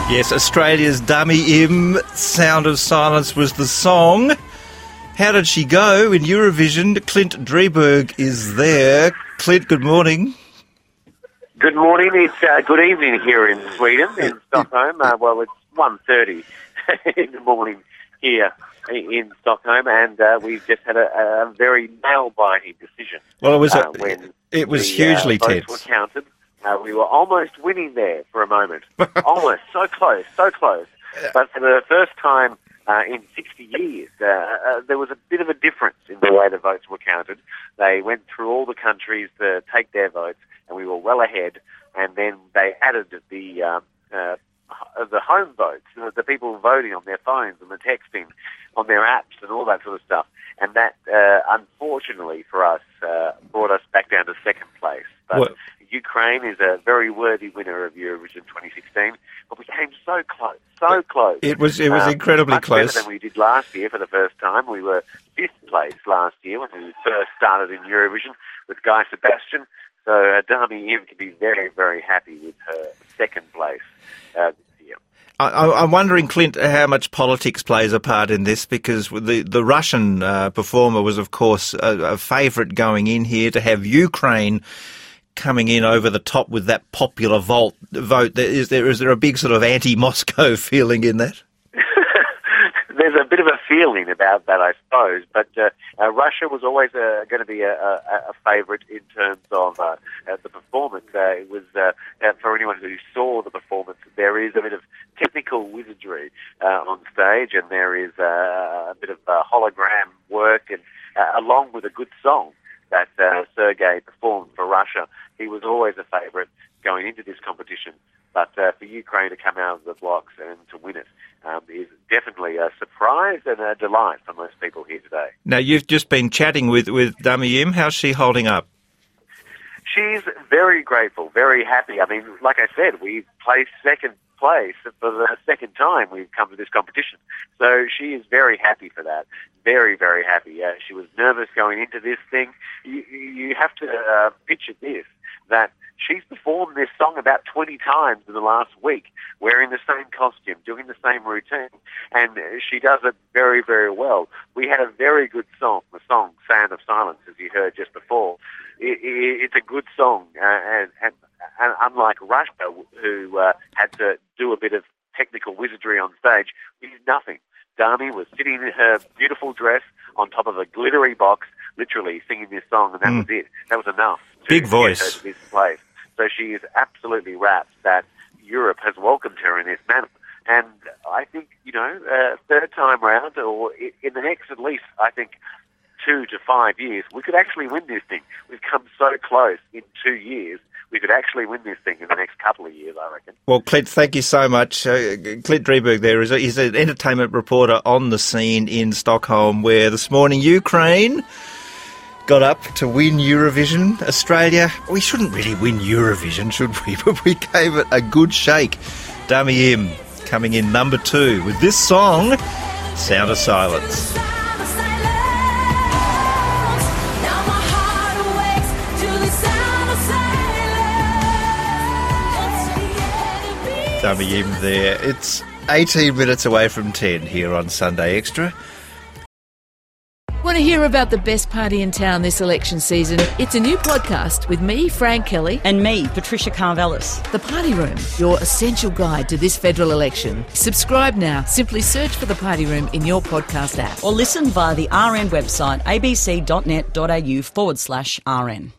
Yes, Australia's Dami Im, Sound of Silence was the song. How did she go in Eurovision? Clint Drieberg is there. Clint, good morning. Good morning. It's good evening here in Sweden, in Stockholm. Well, it's 1:30 in the morning here in Stockholm, and we've just had a very nail-biting decision. Well, it when was hugely votes tense. were counted. We were almost winning there for a moment. Almost. So close, so close. But for the first time in 60 years, there was a bit of a difference in the way the votes were counted. They went through all the countries to take their votes, and we were well ahead. And then they added the home votes, the people voting on their phones and the texting on their apps and all that sort of stuff. And that, unfortunately for us, brought us back down to second place. But Ukraine is a very worthy winner of Eurovision 2016, but we came so close, so close. It was incredibly much close. Better than we did last year for the first time. We were fifth place last year when we first started in Eurovision with Guy Sebastian. So Dami Im can be very, very happy with her second place this year. I'm wondering, Clint, how much politics plays a part in this, because the Russian performer was, of course, a favourite going in here. To have Ukraine coming in over the top with that popular vote, is there a big sort of anti-Moscow feeling in that? There's a bit of a feeling about that, I suppose, but Russia was always going to be a favourite in terms of the performance. It was, for anyone who saw the performance, there is a bit of technical wizardry on stage, and there is a bit of hologram work, and along with a good song that Sergei performed for Russia. He was always a favourite going into this competition, but for Ukraine to come out of the blocks and to win it is definitely a surprise and a delight for most people here today. Now, you've just been chatting with Dami Im. How's she holding up? She's very grateful, very happy. I mean, like I said, we placed second place for the second time we've come to this competition. So she is very happy for that. Very, very happy. She was nervous going into this thing. You have to picture this, that she's performed this song about 20 times in the last week, wearing the same costume, doing the same routine, and she does it very, very well. We had a very good song, the song Sound of Silence, as you heard just before. It's a good song, and unlike Russia, who had to do a bit of technical wizardry on stage, we did nothing. Dami was sitting in her beautiful dress on top of a glittery box, literally singing this song, and that was it. That was enough. Big voice. Get her to this place. So she is absolutely rapt that Europe has welcomed her in this manner. And I think, third time round, or in the next at least, I think, 2 to 5 years, we could actually win this thing. We've come so close in 2 years. We could actually win this thing in the next couple of years, I reckon. Well, Clint, thank you so much. Clint Drieberg there is an entertainment reporter on the scene in Stockholm, where this morning Ukraine got up to win Eurovision. Australia, we shouldn't really win Eurovision, should we? But we gave it a good shake. Dami Im coming in number 2 with this song, Sound of Silence. Dami Im there. It's 18 minutes away from 10 here on Sunday Extra. Want to hear about the best party in town this election season? It's a new podcast with me, Frank Kelly. And me, Patricia Carvelis. The Party Room, your essential guide to this federal election. Subscribe now. Simply search for The Party Room in your podcast app. Or listen via the RN website, abc.net.au/RN.